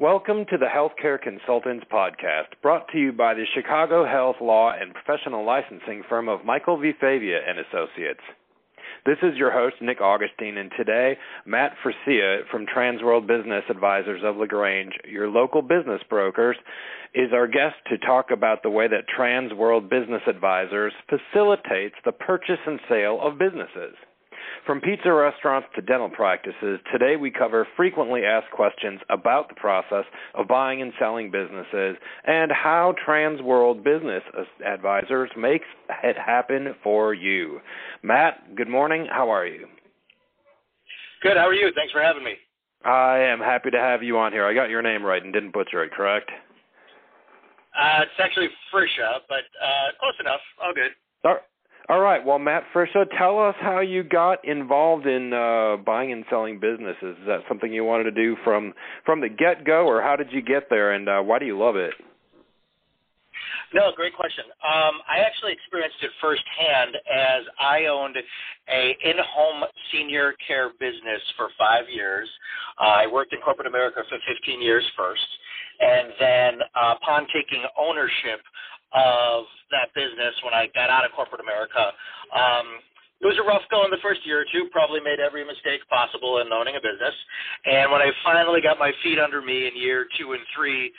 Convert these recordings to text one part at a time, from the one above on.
Welcome to the Healthcare Consultants Podcast, brought to you by the Chicago Health Law and Professional Licensing firm of Michael V. Favia and Associates. This is your host, Nick Augustine, and today, Matt Frisia from Transworld Business Advisors of LaGrange, your local business brokers, is our guest to talk about the way that Transworld Business Advisors facilitates the purchase and sale of businesses. From pizza restaurants to dental practices, today we cover frequently asked questions about the process of buying and selling businesses and how Transworld Business Advisors makes it happen for you. Matt, good morning. How are you? Good. How are you? Thanks for having me. I am happy to have you on here. I got your name right and didn't butcher it, correct? It's actually Frisha, but close enough. All good. All right. Well, Matt Frisha, tell us how you got involved in buying and selling businesses. Is that something you wanted to do from the get-go, or how did you get there, and why do you love it? No, great question. I actually experienced it firsthand as I owned a in-home senior care business for 5 years. I worked in corporate America for 15 years first, and then upon taking ownership of that business when I got out of corporate America, it was a rough go in the first year or two, probably made every mistake possible in owning a business. And when I finally got my feet under me in year 2 and 3,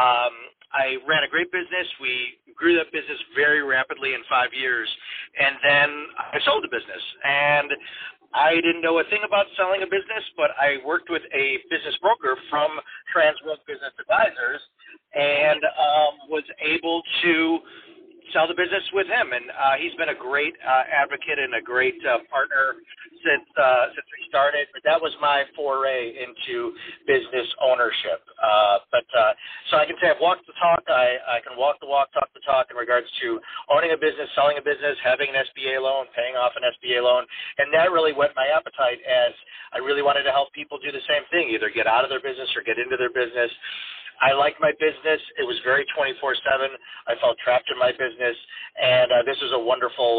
I ran a great business. We grew that business very rapidly in 5 years, and then I sold the business. And I didn't know a thing about selling a business, but I worked with a business broker from Transworld Business Advisors and was able to sell the business with him. And he's been a great advocate and a great partner since we started. But that was my foray into business ownership. So I can say I've walked the talk. I can walk the walk, talk the talk in regards to owning a business, selling a business, having an SBA loan, paying off an SBA loan. And that really whet my appetite as I really wanted to help people do the same thing, either get out of their business or get into their business. I liked my business. It was very 24/7. I felt trapped in my business, and this was a wonderful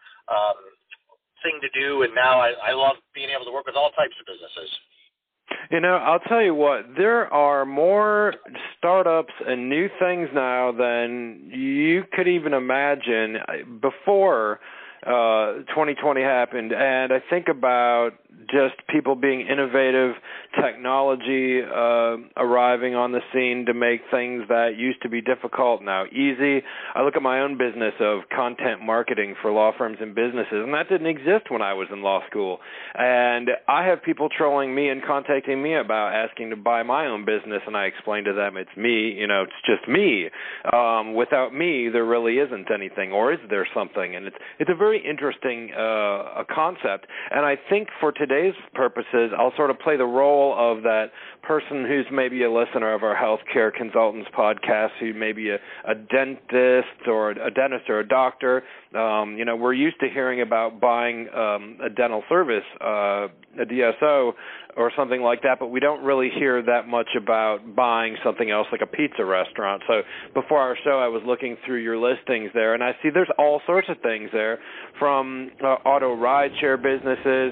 thing to do, and now I love being able to work with all types of businesses. You know, I'll tell you what, there are more startups and new things now than you could even imagine before 2020 happened, and I think about just people being innovative, technology arriving on the scene to make things that used to be difficult now easy. I look at my own business of content marketing for law firms and businesses, and that didn't exist when I was in law school. And I have people trolling me and contacting me about asking to buy my own business, and I explain to them it's me, it's just me. Without me, there really isn't anything, or is there something? And it's a very interesting a concept, and I think for today's purposes, I'll sort of play the role of that person who's maybe a listener of our Healthcare Consultants podcast, who may be a dentist or a doctor. We're used to hearing about buying a dental service, a DSO or something like that, but we don't really hear that much about buying something else like a pizza restaurant. So before our show, I was looking through your listings there, and I see there's all sorts of things there, from auto rideshare businesses,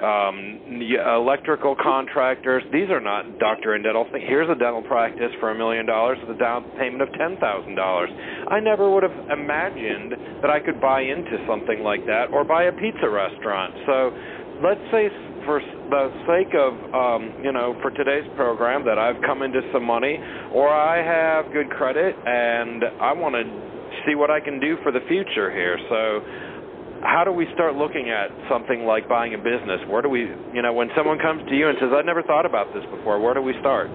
electrical contractors. These are not doctor and dental things. Here's a dental practice for $1 million with a down payment of $10,000. I never would have imagined that I could buy into something like that or buy a pizza restaurant. So let's say for the sake of, for today's program, that I've come into some money or I have good credit and I want to see what I can do for the future here. So how do we start looking at something like buying a business? Where do we, when someone comes to you and says, I've never thought about this before, where do we start?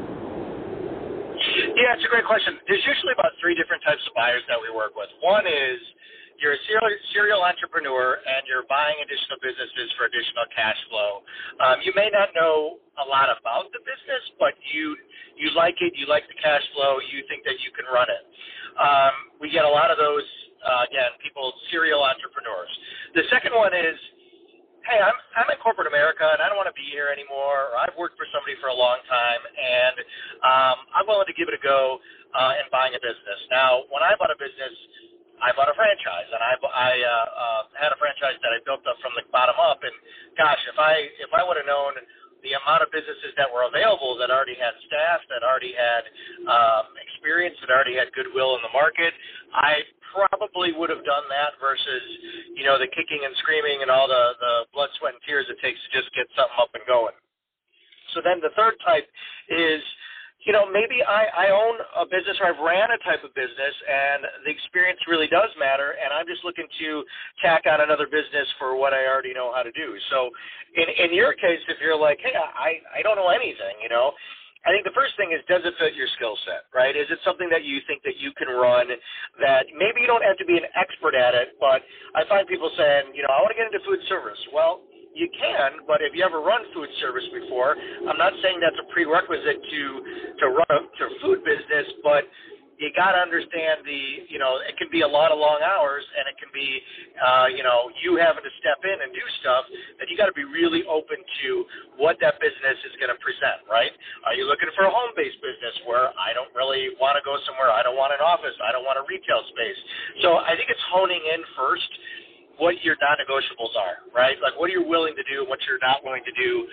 Yeah, it's a great question. There's usually about 3 different types of buyers that we work with. One is you're a serial entrepreneur and you're buying additional businesses for additional cash flow. You may not know a lot about the business, but you like it, you like the cash flow, you think that you can run it. We get a lot of those, serial entrepreneurs. The second one is, hey, I'm in corporate America and I don't want to be here anymore, or I've worked for somebody for a long time and I'm willing to give it a go in buying a business. Now, when I bought a business, I bought a franchise, and I had a franchise that I built up from the bottom up. And gosh, if I would have known the the amount of businesses that were available that already had staff, that already had experience, that already had goodwill in the market, I probably would have done that versus, the kicking and screaming and all the blood, sweat, and tears it takes to just get something up and going. So then the third type is, maybe I own a business or I've ran a type of business and the experience really does matter, and I'm just looking to tack on another business for what I already know how to do. So in your case, if you're like, hey, I don't know anything, I think the first thing is, does it fit your skill set, right? Is it something that you think that you can run, that maybe you don't have to be an expert at it, but I find people saying, I want to get into food service. Well, you can, but if you ever run food service before, I'm not saying that's a prerequisite to run a food business, but you got to understand it can be a lot of long hours, and it can be, you having to step in and do stuff that you got to be really open to what that business is going to present, right? Are you looking for a home-based business where I don't really want to go somewhere, I don't want an office, I don't want a retail space? So I think it's honing in first what your non-negotiables are, right? Like what are you willing to do and what you're not willing to do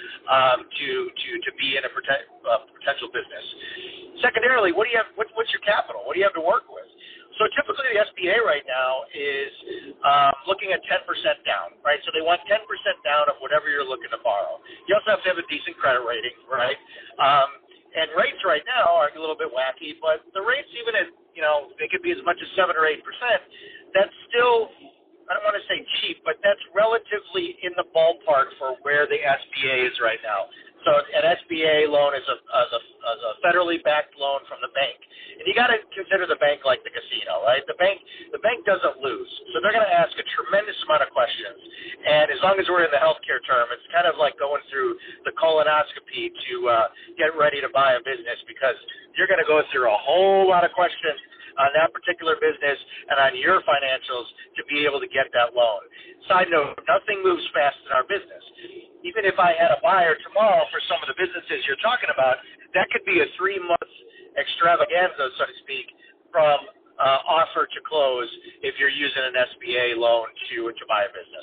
to be in a potential business. Secondarily, what do you have? What's your capital? What do you have to work with? So typically the SBA right now is looking at 10% down, right? So they want 10% down of whatever you're looking to borrow. You also have to have a decent credit rating, right? And rates right now are a little bit wacky, but the rates even at, they could be as much as 7 or 8%. That's still, I don't want to say cheap, but that's relatively in the ballpark for where the SBA is right now. So an SBA loan is a federally backed loan from the bank, and you got to consider the bank like the casino, right? The bank doesn't lose, so they're going to ask a tremendous amount of questions. And as long as we're in the healthcare term, it's kind of like going through the colonoscopy to get ready to buy a business, because you're going to go through a whole lot of questions on that particular business and on your financials to be able to get that loan. Side note, nothing moves fast in our business. Even if I had a buyer tomorrow for some of the businesses you're talking about, that could be a 3-month extravaganza, so to speak, from offer to close if you're using an SBA loan to buy a business.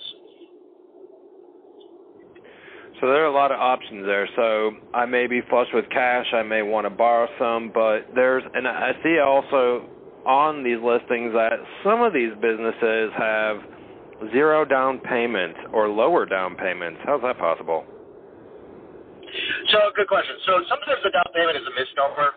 So there are a lot of options there. So I may be flush with cash. I may want to borrow some, but and I see also on these listings that some of these businesses have 0 down payment or lower down payments. How's that possible? So good question. So sometimes the down payment is a misnomer.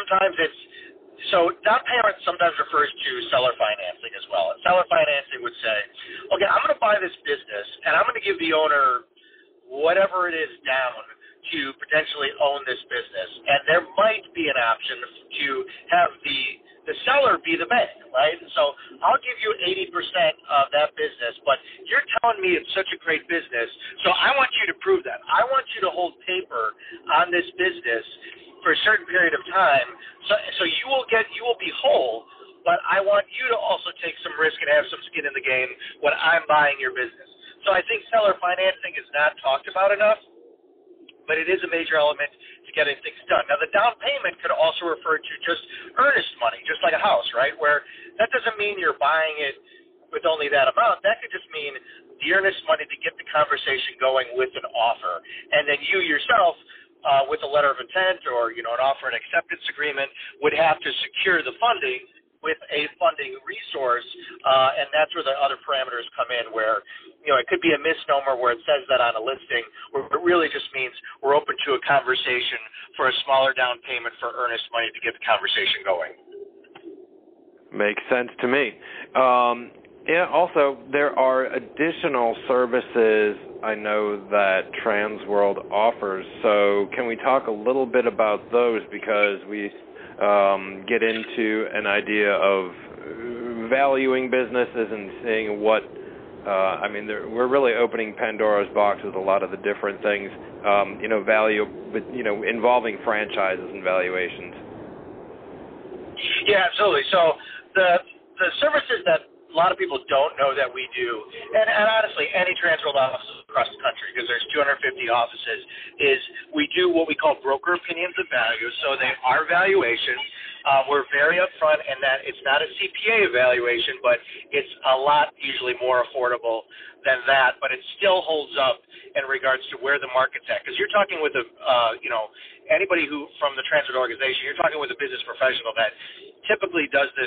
So down payment sometimes refers to seller financing as well. And seller financing would say, okay, I'm going to buy this business and I'm going to give the owner whatever it is down to potentially own this business. And there might be an option to have the seller be the bank, right? So I'll give you 80% of that business, but you're telling me it's such a great business, so I want you to prove that. I want you to hold paper on this business for a certain period of time, so you will be whole, but I want you to also take some risk and have some skin in the game when I'm buying your business. So I think seller financing is not talked about enough, but it is a major element to getting things done. Now, the down payment could also refer to just earnest money, just like a house, right, where that doesn't mean you're buying it with only that amount. That could just mean the earnest money to get the conversation going with an offer. And then you yourself, with a letter of intent or, an offer and acceptance agreement, would have to secure the funding with a funding resource, and that's where the other parameters come in, where it could be a misnomer where it says that on a listing, where it really just means we're open to a conversation for a smaller down payment for earnest money to get the conversation going. Makes sense to me. Also, there are additional services I know that TransWorld offers, so can we talk a little bit about those, because we get into an idea of valuing businesses and seeing what, we're really opening Pandora's box with a lot of the different things, value, but, involving franchises and valuations. Yeah, absolutely. So the services that a lot of people don't know that we do, and honestly, any TransWorld office across the country, because there's 250 offices, is we do what we call broker opinions of value. So they are valuations. We're very upfront in that it's not a CPA evaluation, but it's a lot usually more affordable than that, but it still holds up in regards to where the market's at. Because you're talking with anybody who from the transit organization, you're talking with a business professional that typically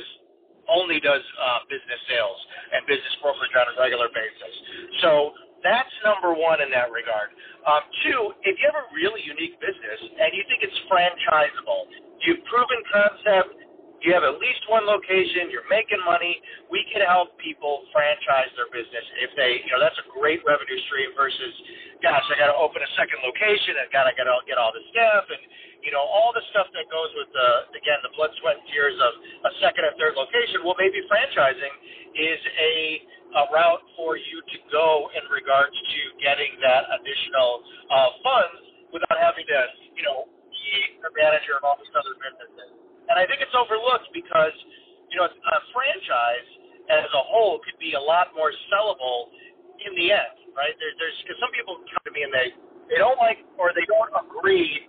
only does business sales and business brokerage on a regular basis. So that's number one in that regard. Two, if you have a really unique business and you think it's franchisable, you've proven concept, you have at least one location, you're making money, we can help people franchise their business if they, that's a great revenue stream versus, gosh, I got to open a second location and I got to get all the staff and, all the stuff that goes with the blood, sweat, and tears of a second and third location. Well, maybe franchising is a route for you to go in regards to getting that additional funds without having to, be a manager of all these other businesses. And I think it's overlooked because, a franchise as a whole could be a lot more sellable in the end, right? There's because some people come to me and they don't like or they don't agree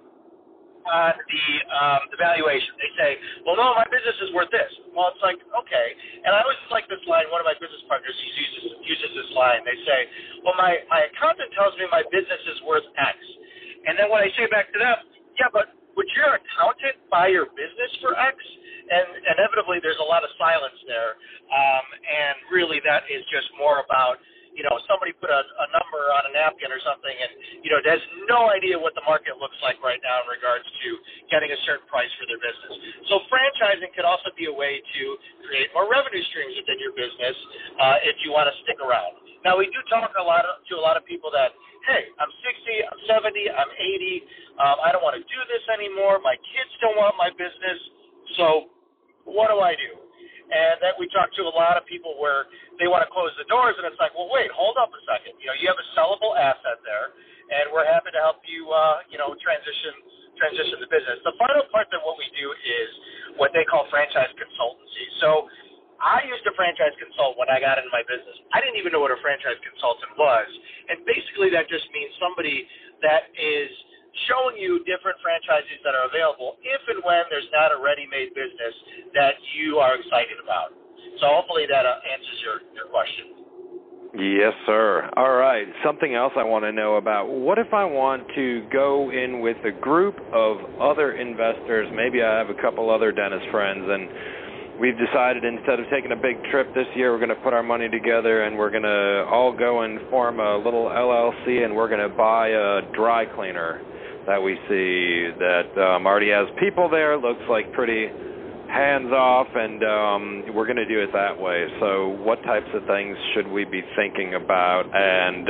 on the valuation. They say, well, no, my business is worth this. Well, it's like, okay. And I always like this line. One of my business partners uses this line. They say, well, my accountant tells me my business is worth X. And then when I say back to them, yeah, but would your accountant buy your business for X? And inevitably there's a lot of silence there. And really that is just more about, somebody put a number on a napkin or something and, has no idea what the market looks like right now in regards to getting a certain price for their business. So franchising could also be a way to create more revenue streams within your business if you want to stick around. Now, we do talk to a lot of people that, hey, I'm 60, I'm 70, I'm 80, I don't want to do this anymore, my kids don't want my business, so what do I do? And then we talk to a lot of people where they want to close the doors, and it's like, well, wait, hold up a second. You have a sellable asset there, and we're happy to help you, transition the business. The final part that what we do is what they call franchise consultancy. So I used to franchise consult when I got into my business. I didn't even know what a franchise consultant was, and basically that just means somebody that is showing you different franchises that are available if and when there's not a ready-made business that you are excited about. So hopefully that answers your question. Yes, sir. All right. Something else I want to know about. What if I want to go in with a group of other investors? Maybe I have a couple other dentist friends, and we've decided instead of taking a big trip this year, we're going to put our money together and we're going to all go and form a little LLC, and we're going to buy a dry cleaner that we see that already has people there, looks like pretty hands-off, and we're going to do it that way. So what types of things should we be thinking about, and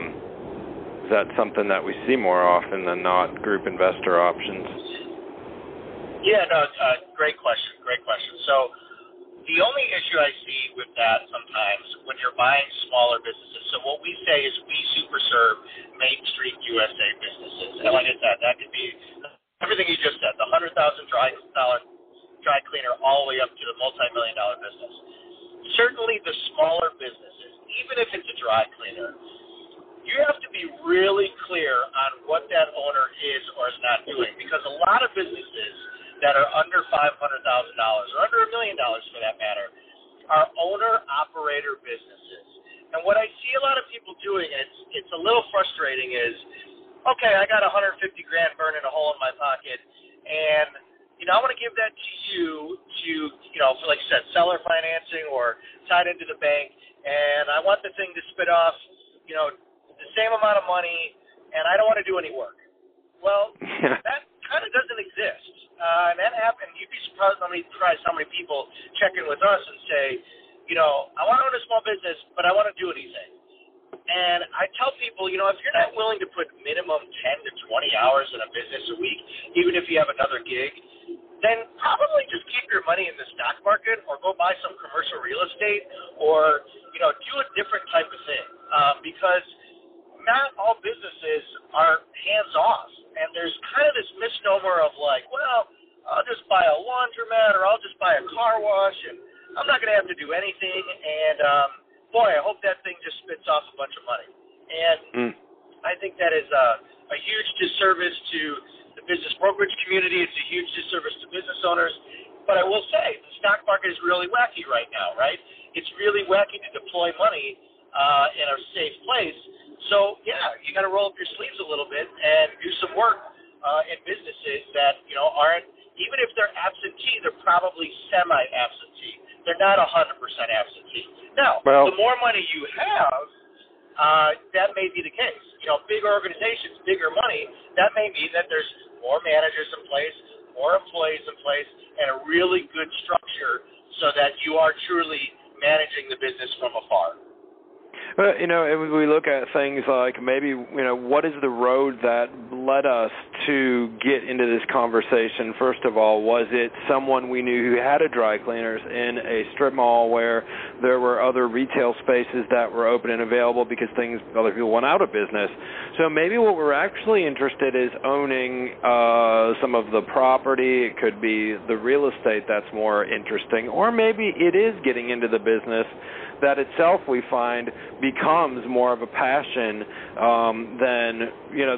is that something that we see more often than not, group investor options? Yeah, no, great question. So the only issue I see with that sometimes when you're buying smaller businesses, so what we say is we super serve Main Street USA businesses. And like I said, that could be everything you just said, the $100,000 dry cleaner all the way up to the multi-million-dollar business. Certainly the smaller businesses, even if it's a dry cleaner, you have to be really clear on what that owner is or is not doing, because a lot of businesses that are under $500,000 or under $1 million for that matter are owner-operator businesses. And what I see a lot of people doing, and it's a little frustrating, is, okay, I got $150,000 burning a hole in my pocket, and I want to give that to you to, for, like you said, seller financing or tied into the bank, and I want the thing to spit off, the same amount of money, and I don't want to do any work. Well, that kind of doesn't exist. And that happened. You'd be surprised how many people check in with us and say, I want to own a small business, but I want to do anything. And I tell people, if you're not willing to put minimum 10 to 20 hours in a business a week, even if you have another gig, then probably just keep your money in the stock market or go buy some commercial real estate or, do a different type of thing. Because not all businesses are hands-off. And there's kind of this misnomer of like, well, I'll just buy a laundromat or I'll just buy a car wash and I'm not going to have to do anything. And, boy, I hope that thing just spits off a bunch of money. And I think that is a huge disservice to the business brokerage community. It's a huge disservice to business owners. But But I will say the stock market is really wacky right now, right? It's really wacky to deploy money in a safe place. So, yeah, you got to roll up your sleeves a little bit and do some work in businesses that, aren't, even if they're absentee, they're probably semi-absentee. They're not 100% absentee. Now, the more money you have, that may be the case. Bigger organizations, bigger money, that may mean that there's more managers in place, more employees in place, and a really good structure so that you are truly managing the business from afar. But, we look at things like maybe, what is the road that led us to get into this conversation? First of all, was it someone we knew who had a dry cleaners in a strip mall where there were other retail spaces that were open and available because other people went out of business? So maybe what we're actually interested is owning some of the property. It could be the real estate that's more interesting, or maybe it is getting into the business that itself we find becomes more of a passion than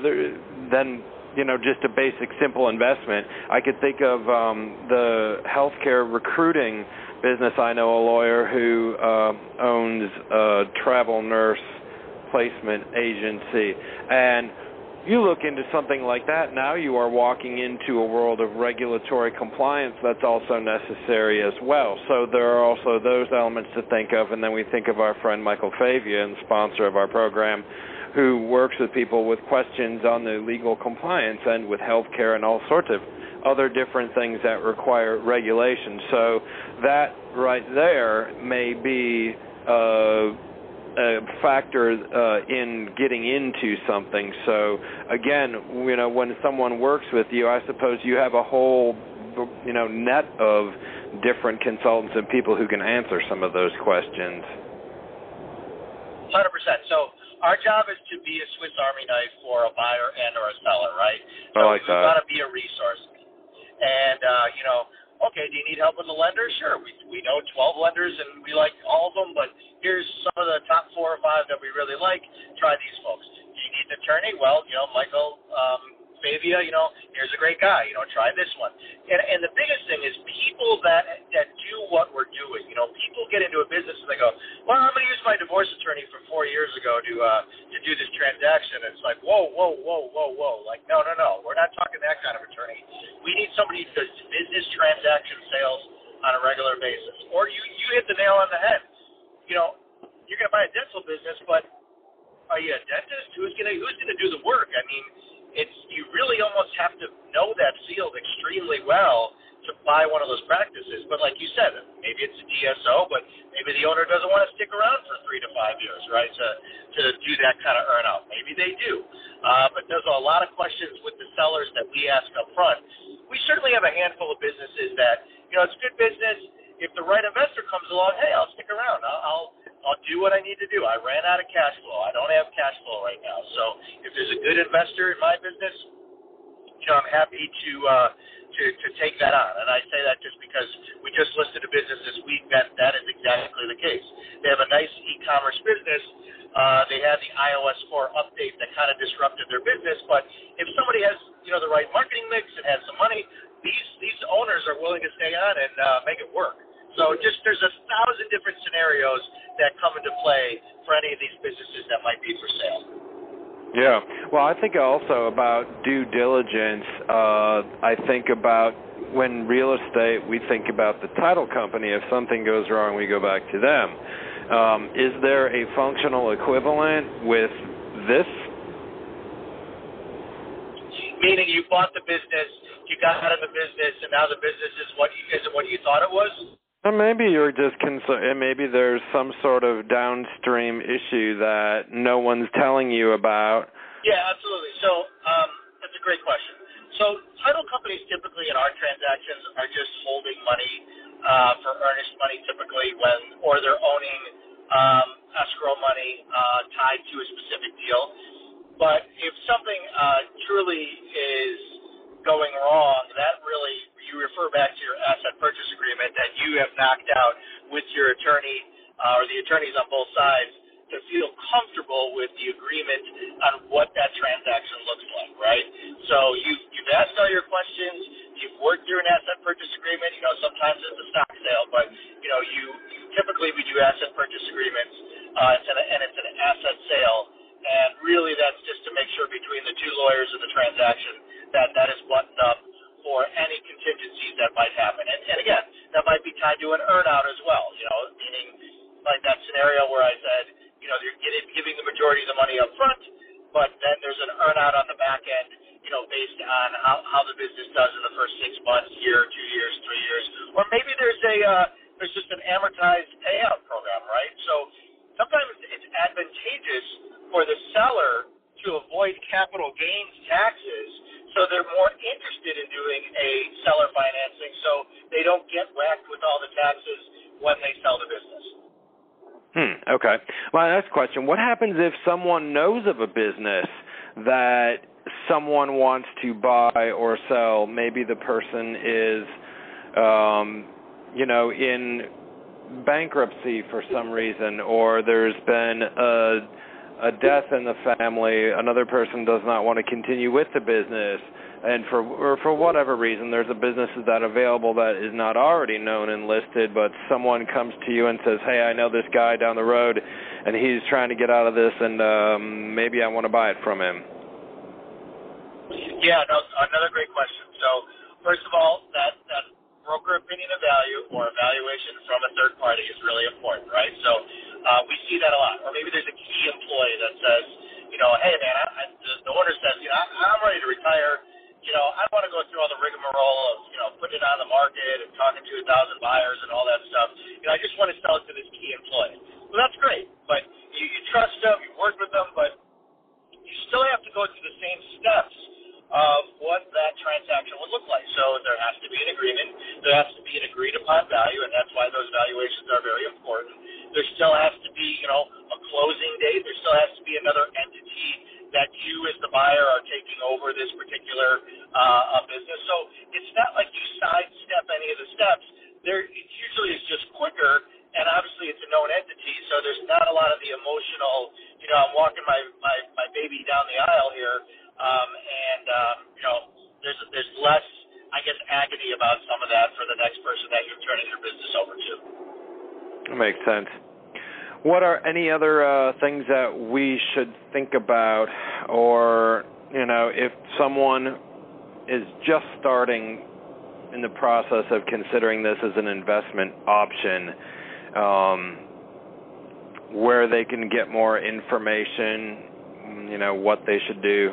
just a basic simple investment. I could think of the healthcare recruiting business. I know a lawyer who owns a travel nurse placement agency, and you look into something like that, now you are walking into a world of regulatory compliance that's also necessary as well. So there are also those elements to think of, and then we think of our friend Michael Favia, and sponsor of our program, who works with people with questions on the legal compliance and with healthcare and all sorts of other different things that require regulation. So that right there may be a factor in getting into something. So again, when someone works with you, I suppose you have a whole, net of different consultants and people who can answer some of those questions. 100%. So our job is to be a Swiss Army knife for a buyer and or a seller, right? So I like that. We've got to be a resource. And, okay, do you need help with the lender? Sure. We know 12 lenders, and we like all of them, but here's some of the top 4 or 5 that we really like. Try these folks. Do you need an attorney? Well, Michael Favia, here's a great guy. Try this one. And the biggest thing is people that do what we're doing. People get into a business and they go, well, I'm going to use my divorce attorney from 4 years ago to do this transaction. And it's like, whoa. Like, no. We're not talking that kind of attorney. We need somebody who does business transaction sales on a regular basis. Or you hit the nail on the head. You're going to buy a dental business, but are you a dentist? Who's going to do the work? I mean, you really almost have to know that field extremely well to buy one of those practices. But like you said, maybe it's a DSO, but maybe the owner doesn't want to stick around for 3 to 5 years, right, to do that kind of earn out. Maybe they do. But there's a lot of questions with the sellers that we ask up front. We certainly have a handful of businesses that, it's good business. If the right investor comes along, hey, I'll stick around. I'll do what I need to do. I ran out of cash flow. I don't have cash flow right now. So if there's a good investor in my business, I'm happy to take that on. And I say that just because we just listed a business this week that is exactly the case. They have a nice e-commerce business. They had the iOS 4 update that kind of disrupted their business. But if somebody has, the right marketing mix and has some money, these owners are willing to stay on and make it work. So there's 1,000 different scenarios that come into play for any of these businesses that might be for sale. Yeah. Well, I think also about due diligence. I think about when real estate, we think about the title company. If something goes wrong, we go back to them. Is there a functional equivalent with this? Meaning you bought the business, you got out of the business, and now the business isn't what you thought it was? Or maybe you're just concerned. Maybe there's some sort of downstream issue that no one's telling you about. Yeah, absolutely. So that's a great question. So title companies typically in our transactions are just holding money for earnest money typically or they're owning escrow money tied to a specific deal. But if something truly is going wrong, that really, you refer back to your asset purchase agreement that you have knocked out with your attorney or the attorneys on both sides to feel comfortable with the agreement on what that transaction looks like, right? So you've asked all your questions, you've worked through an asset purchase agreement. Sometimes And again, that might be tied to an earn-out as well, meaning like that scenario where I said, you're giving the majority of the money up front, but then there's an earn-out on the back end, based on how the business does in the first 6 months, year, 2 years, 3 years, or maybe there's just an amortized payout program, right? So sometimes it's advantageous for the seller to avoid capital gains taxes, so they're more interested in doing a seller financing so they don't get whacked with all the taxes when they sell the business. Okay. My next question, what happens if someone knows of a business that someone wants to buy or sell? Maybe the person is, in bankruptcy for some reason, or there's been a death in the family, another person does not want to continue with the business, and for whatever reason, there's a business that available that is not already known and listed, but someone comes to you and says, hey, I know this guy down the road, and he's trying to get out of this, and maybe I want to buy it from him. Yeah, another great question. So, first of all, that broker opinion of value or evaluation from a third party is really important, right? So, we see that a lot. Or maybe there's a key employee that says, hey, man, the owner says, I'm ready to retire. I don't want to go through all the rigmarole of, putting it on the market and talking to 1,000 buyers and all that stuff. I just want to sell it to this key employee. Well, that's great, but you trust them, you work with them, but you still have to go through the same steps of what that transaction would look like. So there has to be an agreement. There has to be an agreed-upon value, and that's why those valuations are very important. There still has to be, a closing date. There still has to be another entity that you as the buyer are taking over this particular business. So it's not like you sidestep any of the steps. It usually is just quicker, and obviously it's a known entity, so there's not a lot of the emotional, I'm walking my baby down the aisle here, there's less, I guess, agony about some of that for the next person that you're turning your business over to. That makes sense. What are any other things that we should think about, or, if someone is just starting in the process of considering this as an investment option, where they can get more information, what they should do?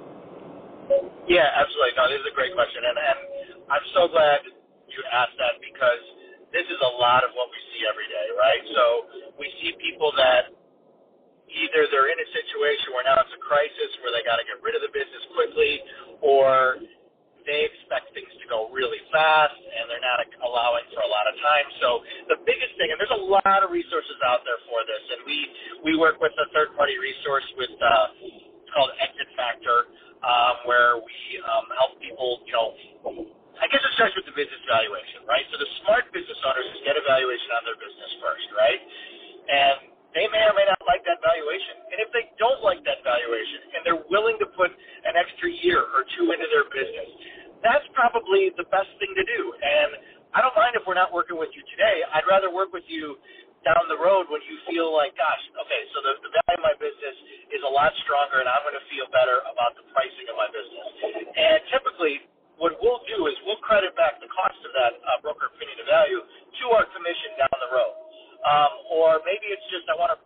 Yeah, absolutely. No, this is a great question, and I'm so glad you asked that, because this is a lot of what we see every day, right? So we see people that either they're in a situation where now it's a crisis where they got to get rid of the business quickly, or they expect things to go really fast and they're not allowing for a lot of time. So the biggest thing, and there's a lot of resources out there for this, and we work with a third-party resource with it's called Exit Factor, where we help people, I guess it starts with the business valuation, right? So the smart business owners get a valuation on their business first, right? And they may or may not like that valuation. And if they don't like that valuation and they're willing to put an extra year or two into their business, that's probably the best thing to do. And I don't mind if we're not working with you today. I'd rather work with you down the road when you feel like, gosh, okay, so the value of my business is a lot stronger and I'm going to feel better about the pricing of my business. And typically, what we'll do is we'll credit back the cost of that broker opinion of value to our commission down the road. Or maybe it's just I want a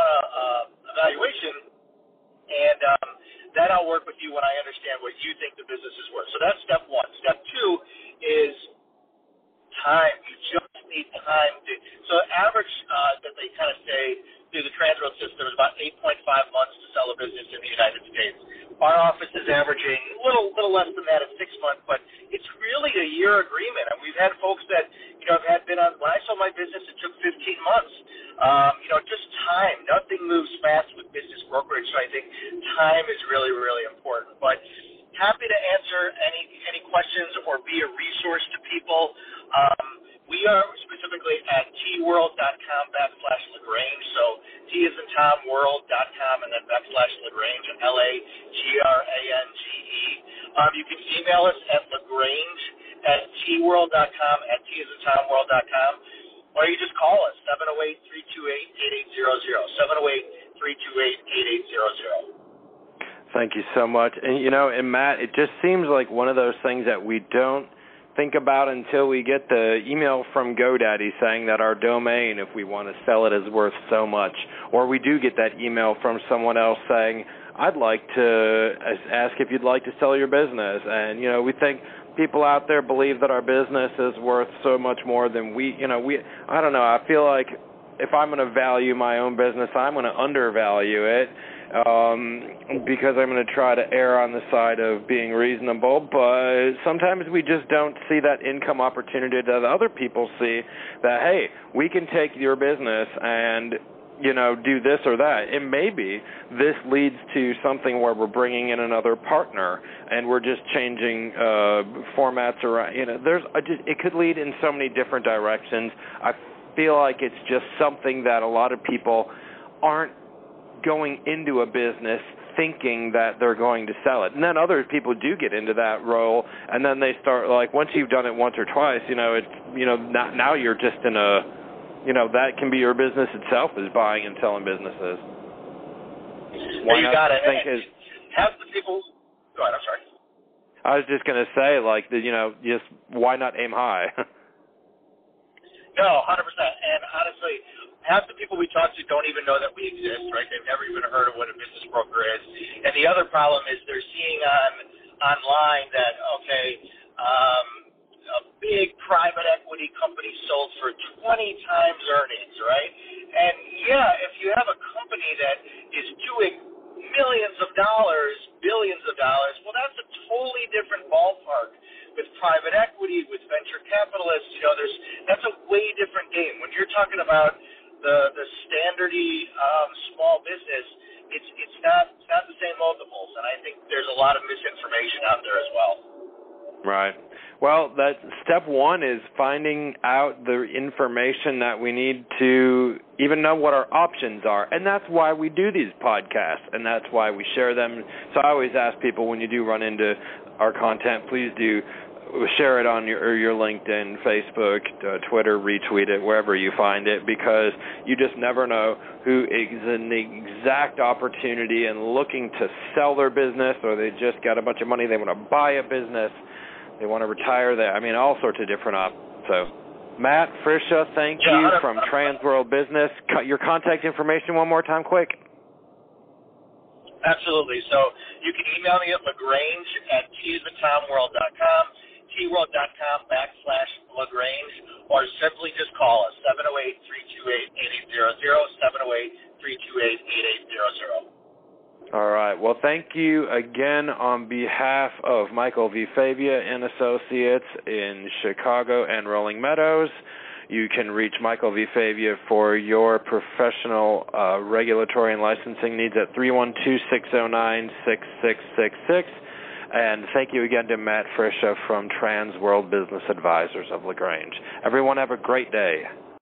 evaluation, and then I'll work with you when I understand what you think the business is worth. So that's step one. Step two is time. You just need time. So the average that they kind of say through the Transworld system is about 8.5 months to sell a business in the United States. Our office is averaging a little less than that at 6 months, but it's really a year agreement. And we've had folks that, have been on, when I sold my business, it took 15 months. Just time. Nothing moves fast with business brokerage, so I think time is really, really important. But happy to answer any questions or be a resource to people. We are specifically at tworld.com/LaGrange. So T as in Tom, world.com, and then /LaGrange, LaGrange. You can email us at LaGrange@tworld.com, at T as in Tom, world.com, or you just call us, 708-328-8800, 708-328-8800. Thank you so much. And, and Matt, it just seems like one of those things that we don't think about until we get the email from GoDaddy saying that our domain, if we want to sell it, is worth so much. Or we do get that email from someone else saying, I'd like to ask if you'd like to sell your business. And, we think people out there believe that our business is worth so much more than I don't know, I feel like if I'm going to value my own business, I'm going to undervalue it because I'm going to try to err on the side of being reasonable. But sometimes we just don't see that income opportunity that other people see, that, hey, we can take your business and do this or that. And maybe this leads to something where we're bringing in another partner and we're just changing formats around. It could lead in so many different directions. I feel like it's just something that a lot of people aren't going into a business thinking that they're going to sell it. And then other people do get into that role, and then they start, like, once you've done it once or twice, now you're just in a, that can be your business itself, is buying and selling businesses. Why you got it. Have the people, go ahead, I'm sorry. I was just going to say, just why not aim high? No, 100%. And honestly, half the people we talk to don't even know that we exist, right? They've never even heard of what a business broker is. And the other problem is they're seeing online that, a big private equity company sold for 20 times earnings, right? And, if you have a company that is doing millions of dollars, billions of dollars, well, that's a totally different ballpark. With private equity, with venture capitalists, that's a way different game. When you're talking about the standardy small business, it's not the same multiples, and I think there's a lot of misinformation out there as well. Right. Well, that step one is finding out the information that we need to even know what our options are, and that's why we do these podcasts, and that's why we share them. So I always ask people, when you do run into our content, please do share it on your LinkedIn, Facebook, Twitter, retweet it, wherever you find it, because you just never know who is in the exact opportunity and looking to sell their business, or they just got a bunch of money, they want to buy a business, they want to retire there. I mean, all sorts of different options. So, Matt Friscia, thank you from Transworld Business. Your contact information one more time, quick. Absolutely. So you can email me at LaGrange@TheTomWorld.com, TWorld.com/LaGrange, or simply just call us, 708-328-8800, 708-328-8800. All right. Well, thank you again on behalf of Michael V. Favia and Associates in Chicago and Rolling Meadows. You can reach Michael V. Favia for your professional regulatory and licensing needs at 312-609-6666. And thank you again to Matt Friscia from Transworld Business Advisors of LaGrange. Everyone have a great day.